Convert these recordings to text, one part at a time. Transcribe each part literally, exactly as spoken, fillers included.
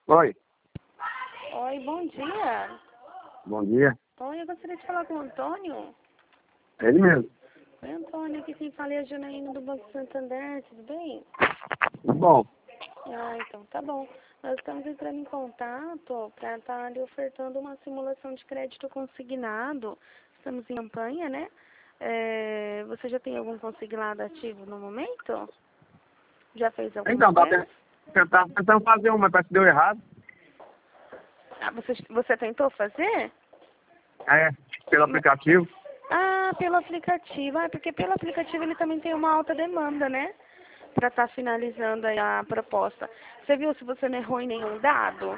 Oi. Oi, bom dia. Bom dia. Oi, eu gostaria de falar com o Antônio. Ele mesmo. Oi, Antônio, aqui quem fala é a Janaína do Banco Santander, tudo bem? Tudo bom. Ah, então tá bom. Nós estamos entrando em contato para estar lhe ofertando uma simulação de crédito consignado. Estamos em campanha, né? É, você já tem algum consignado ativo no momento? Já fez alguma Então, tá vez? tentando, tentando fazer uma, parece que deu errado. Ah, você, você tentou fazer? É, pelo aplicativo. Ah, pelo aplicativo. Ah, porque pelo aplicativo ele também tem uma alta demanda, né? Para estar finalizando aí a proposta. Você viu se você não errou em nenhum dado?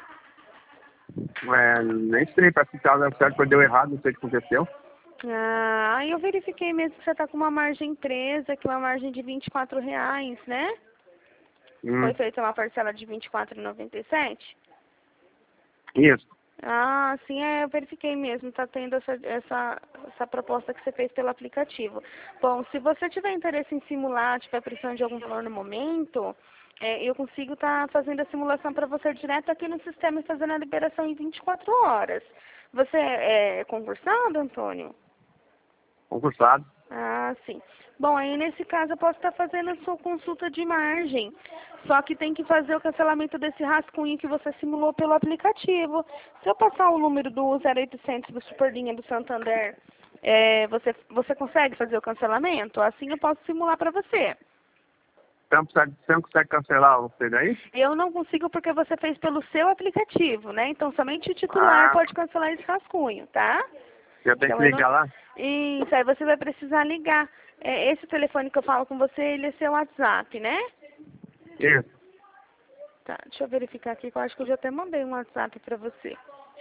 É, nem sei, parece que tava certo, foi deu errado, não sei o que aconteceu. Ah, aí eu verifiquei mesmo que você está com uma margem presa, que é uma margem de vinte e quatro reais, né? Hum, Foi feita uma parcela de vinte e quatro reais e noventa e sete centavos. isso. Ah, sim, é, eu verifiquei mesmo, está tendo essa, essa, essa proposta que você fez pelo aplicativo. Bom, se você tiver interesse em simular, tiver precisando de algum valor no momento, é, eu consigo estar fazendo a simulação para você direto aqui no sistema e fazendo a liberação em vinte e quatro horas. Você é concursado, Antônio? Concursado. Ah, sim. Bom, aí nesse caso eu posso estar fazendo a sua consulta de margem. Só que tem que fazer o cancelamento desse rascunho que você simulou pelo aplicativo. Se eu passar o número do zero oitocentos do Superlinha do Santander, é, você, você consegue fazer o cancelamento? Assim eu posso simular para você. Você não consegue, você não consegue cancelar você daí? Eu não consigo porque você fez pelo seu aplicativo, né? Então somente o titular Ah, pode cancelar esse rascunho, tá? eu tenho Então que eu não... ligar lá? Isso, aí você vai precisar ligar. É, esse telefone que eu falo com você, ele é seu WhatsApp, né? Isso. Tá, deixa eu verificar aqui, que eu acho que eu já até mandei um WhatsApp pra você.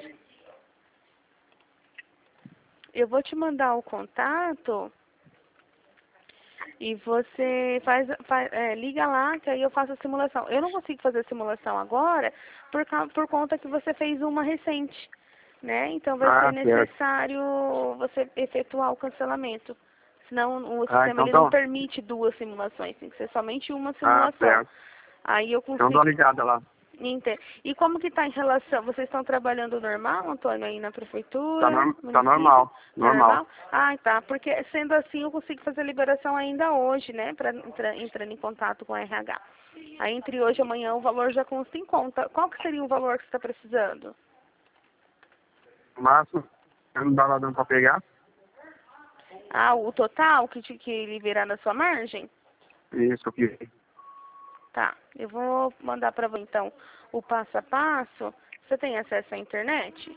Eu vou te mandar o contato e você faz, faz é, liga lá, que aí eu faço a simulação. Eu não consigo fazer a simulação agora por, ca- por conta que você fez uma recente, né? Então vai ser Ah, certo. necessário você efetuar o cancelamento. Senão o Ah, sistema então ele não tá. permite duas simulações, tem que ser somente uma Ah, simulação. certo. Aí eu Então dá uma consigo. ligada lá. Ente- E como que está em relação? Vocês estão trabalhando normal, Antônio, aí na Tá, prefeitura, norm, tá município? normal. Tá Normal. normal? Ah, tá. Porque sendo assim eu consigo fazer a liberação ainda hoje, né? Para entrar entrando em contato com o R H. Aí entre hoje e amanhã o valor já consta em conta. Qual que seria o valor que você está precisando? Mas não dá lá dando pra pegar. Ah, o total que te que liberar na sua margem? Isso aqui. Tá. Eu vou mandar para você então o passo a passo. Você tem acesso à internet?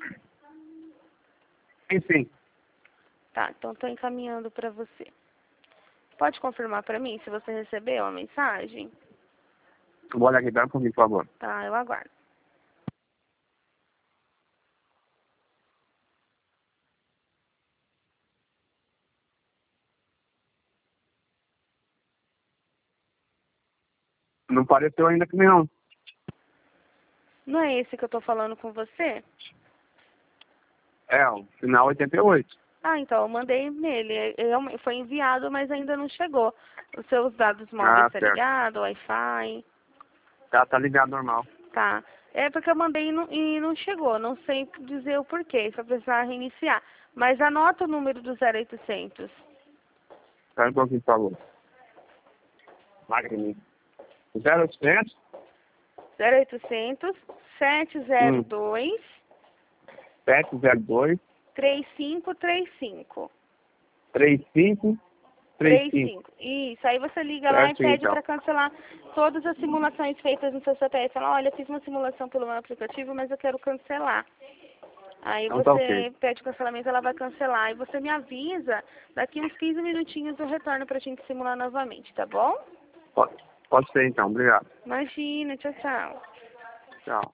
Enfim. Tá, então estou encaminhando para você. Pode confirmar para mim se você recebeu a mensagem? Vou olhar aqui, dá um pouquinho, por favor. Tá, eu aguardo. Não apareceu ainda que não. Não é esse que eu tô falando com você? É, o final oitenta e oito. Ah, então eu mandei nele. É- é- Foi enviado, mas ainda não chegou. Os seus dados móveis Ah, tá certo. ligado? Wi-Fi. Tá, tá ligado normal. Tá. É porque eu mandei e não, e não chegou. Não sei dizer o porquê. Só precisar reiniciar. Mas anota o número do zero oitocentos. Espera um pouquinho, por favor. Magrinho. zero oitocentos. zero oitocentos, sete zero Hum. dois, sete zero dois. três cinco três cinco. três cinco três três cinco. cinco. Isso, aí você liga lá e Certo, pede então. para cancelar todas as simulações feitas no seu C P F. Fala, olha, fiz uma simulação pelo meu aplicativo, mas eu quero cancelar. Aí Então tá ok. você pede o cancelamento, ela vai cancelar. E você me avisa, daqui uns quinze minutinhos eu retorno pra gente simular novamente, tá bom? Pode, pode ser então, obrigado. Imagina, tchau, tchau. Tchau.